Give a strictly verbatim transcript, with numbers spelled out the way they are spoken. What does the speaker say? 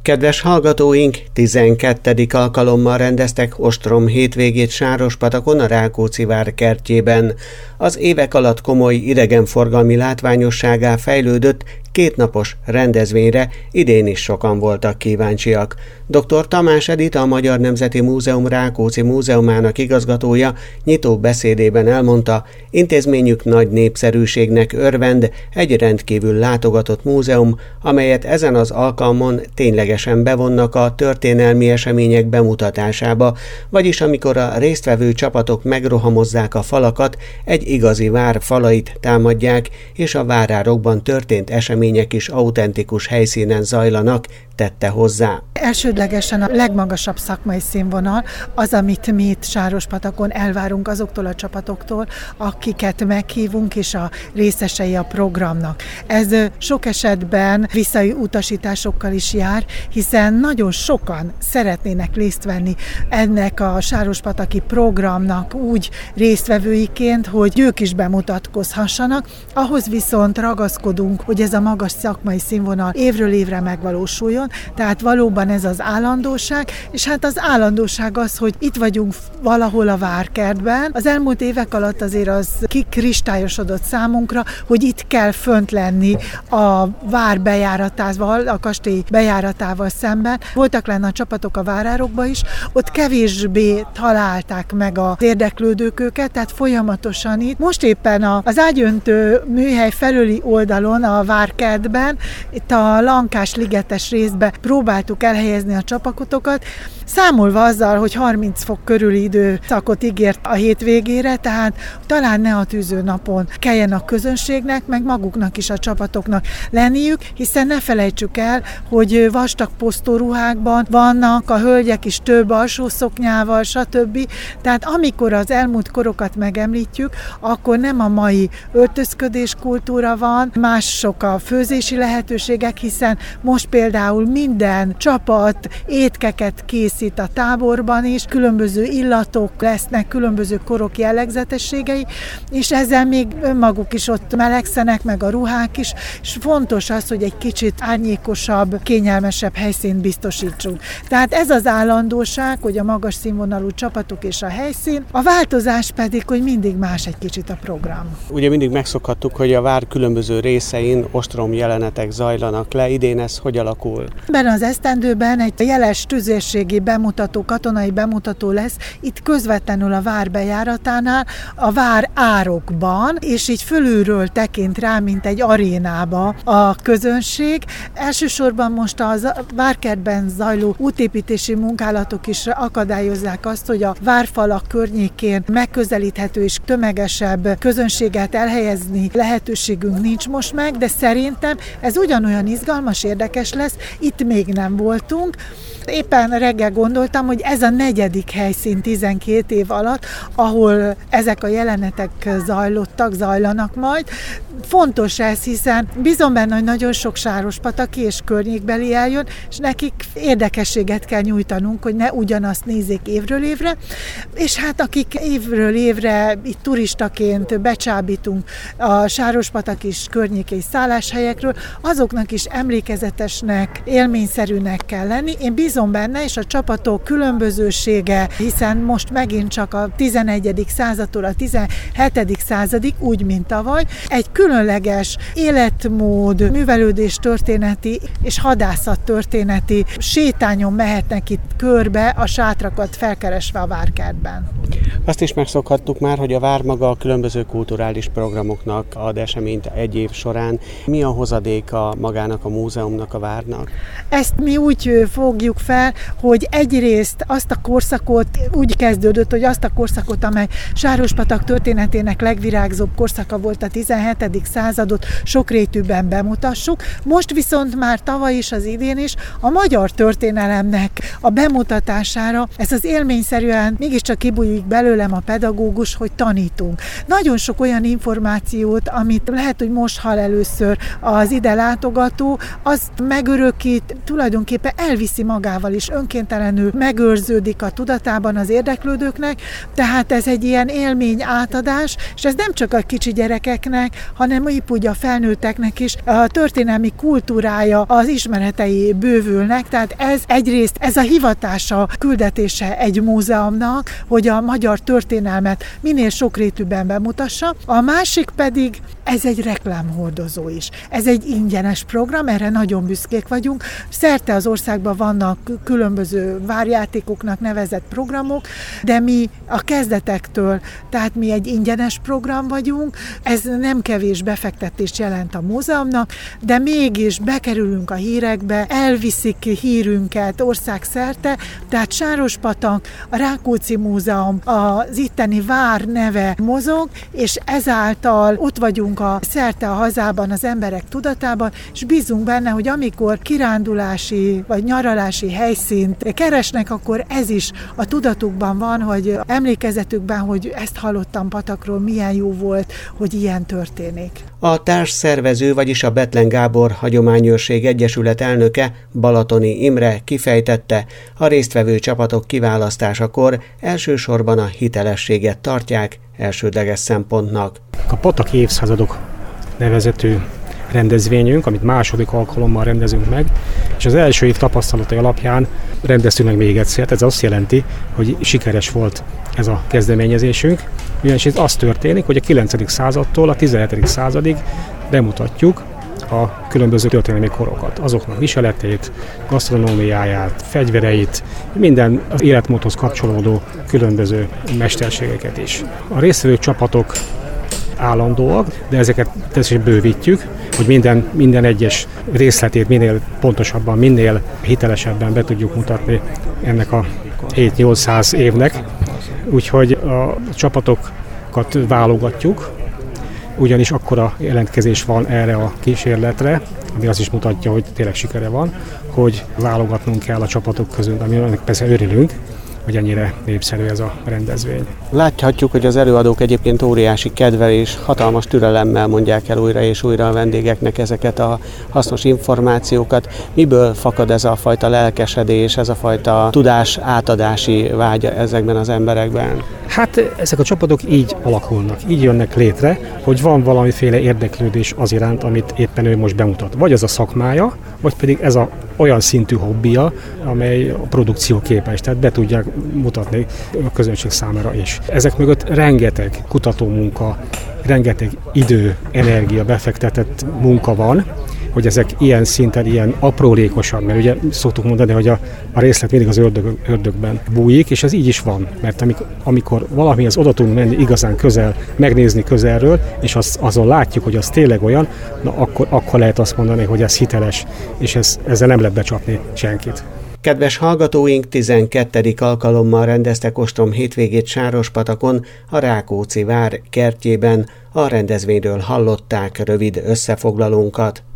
Kedves hallgatóink, tizenkettedik alkalommal rendeztek ostrom hétvégét Sárospatakon a Rákóczi vár kertjében. Az évek alatt komoly idegenforgalmi látványosságá fejlődött kétnapos rendezvényre idén is sokan voltak kíváncsiak. doktor Tamás Edita, a Magyar Nemzeti Múzeum Rákóczi Múzeumának igazgatója nyitó beszédében elmondta, intézményük nagy népszerűségnek örvend, egy rendkívül látogatott múzeum, amelyet ezen az alkalmon ténylegesen bevonnak a történelmi események bemutatásába, vagyis amikor a résztvevő csapatok megrohamozzák a falakat, egy igazi vár falait támadják, és a várárokban történt események is autentikus helyszínen zajlanak, tette hozzá. Elsődlegesen a legmagasabb szakmai színvonal az, amit mi itt Sárospatakon elvárunk azoktól a csapatoktól, akiket meghívunk, és a részesei a programnak. Ez sok esetben visszautasításokkal is jár, hiszen nagyon sokan szeretnének részt venni ennek a sárospataki programnak úgy résztvevőiként, hogy ők is bemutatkozhassanak. Ahhoz viszont ragaszkodunk, hogy ez a magas szakmai színvonal évről évre megvalósuljon, tehát valóban ez az állandóság, és hát az állandóság az, hogy itt vagyunk valahol a várkertben. Az elmúlt évek alatt azért az kikristályosodott számunkra, hogy itt kell fönt lenni a vár bejáratával, a kastély bejáratával szemben. Voltak lenne a csapatok a várárokba is, ott kevésbé találták meg az érdeklődők őket, tehát folyamatosan itt. Most éppen az ágyöntő műhely felüli oldalon, a várkertben, itt a Lankás ligetes részbe próbáltuk elhelyezni a csapatokat, számolva azzal, hogy harminc fok körüli időszakot ígért a hétvégére, tehát talán ne a tűző napon kelljen a közönségnek, meg maguknak is a csapatoknak lenniük, hiszen ne felejtsük el, hogy vastag posztóruhákban vannak, a hölgyek is több alsó szoknyával, stb. Tehát amikor az elmúlt korokat megemlítjük, akkor nem a mai öltözködés kultúra van, mások a főzési lehetőségek, hiszen most például minden csapat étkeket készít a táborban is, különböző illatok lesznek, különböző korok jellegzetességei, és ezzel még önmaguk is ott melegszenek, meg a ruhák is, és fontos az, hogy egy kicsit árnyékosabb, kényelmesebb helyszínt biztosítsunk. Tehát ez az állandóság, hogy a magas színvonalú csapatok és a helyszín, a változás pedig, hogy mindig más egy kicsit a program. Ugye mindig megszokhattuk, hogy a vár különböző részein ostrom jelenetek zajlanak le, idén ez hogy alakul? Ebben az esztendőben egy jeles tüzérségi bemutató, katonai bemutató lesz, itt közvetlenül a vár bejáratánál, a vár árokban, és így fölülről tekint rá, mint egy arénába a közönség. Elsősorban most a várkertben zajló útépítési munkálatok is akadályozzák azt, hogy a várfalak környékén megközelíthető és tömegesebb közönséget elhelyezni lehetőségünk nincs most meg, de szerintem ez ugyanolyan izgalmas, érdekes lesz, itt még nem voltunk. Éppen reggel gondoltam, hogy ez a negyedik helyszín tizenkét év alatt, ahol ezek a jelenetek zajlottak, zajlanak majd. Fontos ez, hiszen bízom benne, hogy nagyon sok sárospataki és környékbeli eljön, és nekik érdekességet kell nyújtanunk, hogy ne ugyanazt nézzék évről évre, és hát akik évről évre itt turistaként becsábítunk a sárospataki és környéki szálláshelyekről, azoknak is emlékezetesnek, élményszerűnek kell lenni. Én bízom benne, és a csapatok különbözősége, hiszen most megint csak a tizenegyedik századtól a tizenhetedik századig, úgy, mint tavaly, egy különleges életmód, művelődés történeti és hadászat történeti sétányon mehetnek itt körbe a sátrakat felkeresve a várkertben. Azt is megszokhattuk már, hogy a vár maga a különböző kulturális programoknak ad eseményt egy év során. Mi a hozadéka magának a múzeumnak, a várnak? Ezt mi úgy fogjuk fel, hogy egyrészt azt a korszakot úgy kezdődött, hogy azt a korszakot, amely Sárospatak történetének legvirágzóbb korszaka volt, a tizenhetedik századot sokrétűben bemutassuk. Most viszont már tavaly is, az idén is a magyar történelemnek a bemutatására ez az élményszerűen mégiscsak kibújik belőlem a pedagógus, hogy tanítunk. Nagyon sok olyan információt, amit lehet, hogy most hall először az ide látogató, azt megörökít, tulajdonképpen elviszi magával is, önkéntelenül megőrződik a tudatában az érdeklődőknek, tehát ez egy ilyen élmény átadás, és ez nem csak a kicsi gyerekeknek, hanem épp úgy a felnőtteknek is a történelmi kultúrája, az ismeretei bővülnek, tehát ez egyrészt ez a hivatása, küldetése egy múzeumnak, hogy a magyar történelmet minél sokrétűbben bemutassa, a másik pedig ez egy reklámhordozó is. Ez egy ingyenes program, erre nagyon büszkék vagyunk. Szerte az országban vannak különböző várjátékoknak nevezett programok, de mi a kezdetektől, tehát mi egy ingyenes program vagyunk, ez nem kevés befektetést jelent a múzeumnak, de mégis bekerülünk a hírekbe, elviszik hírünket országszerte, tehát Sárospatak, a Rákóczi Múzeum, az itteni vár neve mozog, és ezáltal ott vagyunk a szerte a hazában az emberek tudatában, és bízunk benne, hogy amikor kirándulási vagy nyaralási helyszínt keresnek, akkor ez is a tudatukban van, hogy emlékezetükben, hogy ezt hallottam Patakról, milyen jó volt, hogy ilyen történik. A társszervező, vagyis a Bethlen Gábor Hagyományőrség Egyesület elnöke, Balatoni Imre kifejtette, a résztvevő csapatok kiválasztásakor elsősorban a hitelességet tartják elsődleges szempontnak. A Pataki évszázadok nevezetű rendezvényünk, amit második alkalommal rendezünk meg, és az első év tapasztalatai alapján rendeztünk meg még egyszer. Ez azt jelenti, hogy sikeres volt ez a kezdeményezésünk, ugyanis itt az történik, hogy a kilencedik századtól a tizenhetedik századig bemutatjuk a különböző történelmi korokat, azoknak viseletét, gasztronómiáját, fegyvereit, minden az életmódhoz kapcsolódó különböző mesterségeket is. A résztvevő csapatok állandóak, de ezeket természetesen bővítjük, hogy minden, minden egyes részletét minél pontosabban, minél hitelesebben be tudjuk mutatni ennek a hét-nyolcszáz évnek. Úgyhogy a csapatokat válogatjuk, ugyanis akkora jelentkezés van erre a kísérletre, ami azt is mutatja, hogy tényleg sikere van, hogy válogatnunk kell a csapatok közül, aminek persze örülünk, hogy ennyire népszerű ez a rendezvény. Láthatjuk, hogy az előadók egyébként óriási kedvel és hatalmas türelemmel mondják el újra és újra a vendégeknek ezeket a hasznos információkat. Miből fakad ez a fajta lelkesedés, ez a fajta tudás átadási vágya ezekben az emberekben? Hát ezek a csapatok így alakulnak, így jönnek létre, hogy van valamiféle érdeklődés az iránt, amit éppen ő most bemutat. Vagy ez a szakmája, vagy pedig ez a olyan szintű hobbija, amely a produkció képes, tehát be tudják mutatni a közönség számára is. Ezek mögött rengeteg kutatómunka, rengeteg idő, energia befektetett munka van, hogy ezek ilyen szinten, ilyen aprólékosan, mert ugye szoktuk mondani, hogy a, a részlet mindig az ördög, ördögben bújik, és ez így is van, mert amikor, amikor valamihez oda tudunk menni igazán közel, megnézni közelről, és az, azon látjuk, hogy az tényleg olyan, na akkor, akkor lehet azt mondani, hogy ez hiteles, és ez, ezzel nem lehet becsapni senkit. Kedves hallgatóink, tizenkettedik alkalommal rendeztek ostrom hétvégét Sárospatakon, a Rákóczi vár kertjében. A rendezvényről hallották rövid összefoglalónkat.